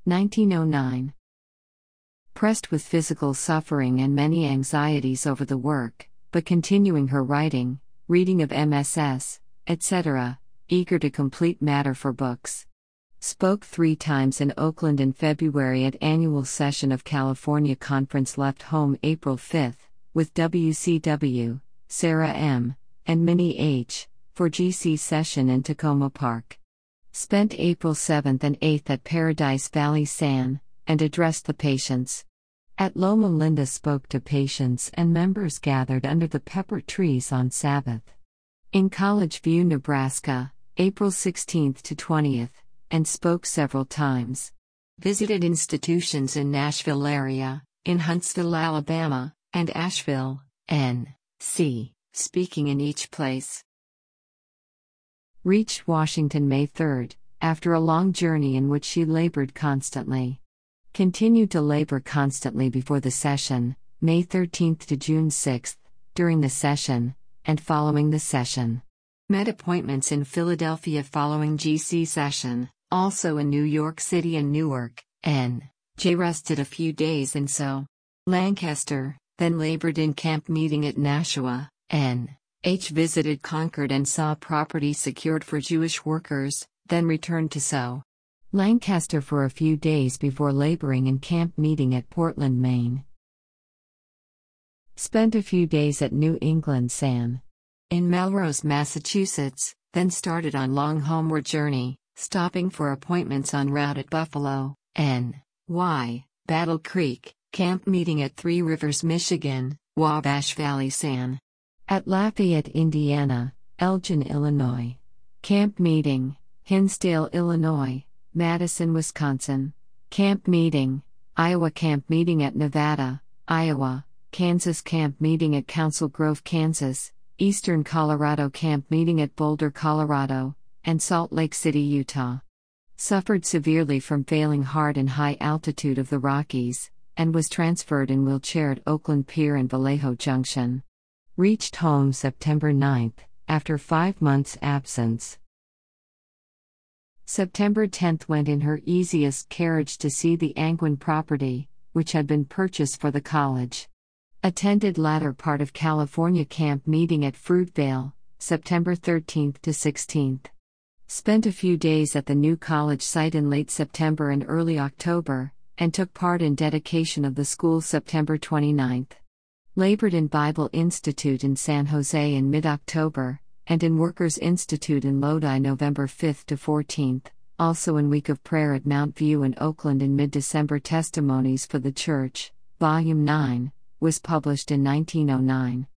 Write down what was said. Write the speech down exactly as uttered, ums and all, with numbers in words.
nineteen oh nine. Pressed with physical suffering and many anxieties over the work, but continuing her writing, reading of M S S, et cetera, eager to complete matter for books. Spoke three times in Oakland in February at annual session of California Conference. Left home April fifth, with W C W, Sarah M., and Minnie H., for G C session in Tacoma Park. Spent April seventh and eighth at Paradise Valley San, and addressed the patients. At Loma Linda spoke to patients and members gathered under the pepper trees on Sabbath. In College View, Nebraska, April sixteenth to twentieth, and spoke several times. Visited institutions in Nashville area, in Huntsville, Alabama, and Asheville, N C, speaking in each place. Reached Washington May third, after a long journey in which she labored constantly. Continued to labor constantly before the session, May thirteenth to June sixth, during the session, and following the session. Met appointments in Philadelphia following G C session, also in New York City and Newark, N J rested a few days in So. Lancaster, then labored in camp meeting at Nashua, N H visited Concord and saw property secured for Jewish workers, then returned to So. Lancaster for a few days before laboring in camp meeting at Portland, Maine. Spent a few days at New England San. In Melrose, Massachusetts, then started on long homeward journey, stopping for appointments en route at Buffalo, N Y, Battle Creek, camp meeting at Three Rivers, Michigan, Wabash Valley San. At Lafayette, Indiana, Elgin, Illinois. Camp meeting, Hinsdale, Illinois, Madison, Wisconsin. Camp meeting, Iowa. Camp meeting at Nevada, Iowa, Kansas. Camp meeting at Council Grove, Kansas, Eastern Colorado. Camp meeting at Boulder, Colorado, and Salt Lake City, Utah. Suffered severely from failing heart and high altitude of the Rockies, and was transferred in wheelchair at Oakland Pier and Vallejo Junction. Reached home September ninth, after five months' absence. September tenth went in her easiest carriage to see the Angwin property, which had been purchased for the college. Attended latter part of California camp meeting at Fruitvale, September thirteenth to sixteenth. Spent a few days at the new college site in late September and early October, and took part in dedication of the school September twenty-ninth. Labored in Bible Institute in San Jose in mid-October, and in Workers Institute in Lodi November fifth to fourteenth, also in Week of Prayer at Mount View in Oakland in mid-December. Testimonies for the Church, Volume nine, was published in nineteen oh nine.